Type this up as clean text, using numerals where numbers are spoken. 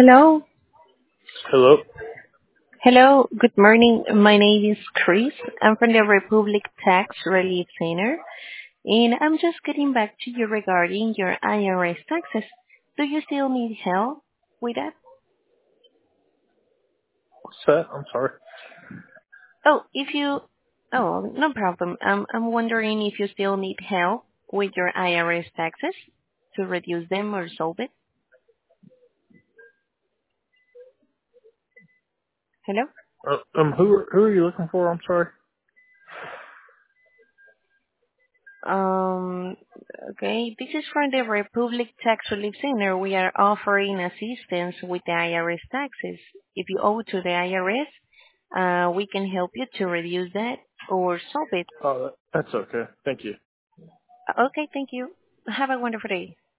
Hello. Hello. Hello. Good morning. My name is Chris. I'm from the Republic Tax Relief Center, and I'm just getting back to you regarding your IRS taxes. Do you still need help with that? What's that? I'm sorry. Oh, if you, oh, no problem. I'm wondering if you still need help with your IRS taxes to reduce them or solve it. Hello? Who are you looking for? I'm sorry. Um, okay, this is from the Republic Tax Relief Center. We are offering assistance with the IRS taxes. If you owe to the IRS, we can help you to reduce that or solve it. Oh, that's okay. Thank you. Okay, thank you. Have a wonderful day.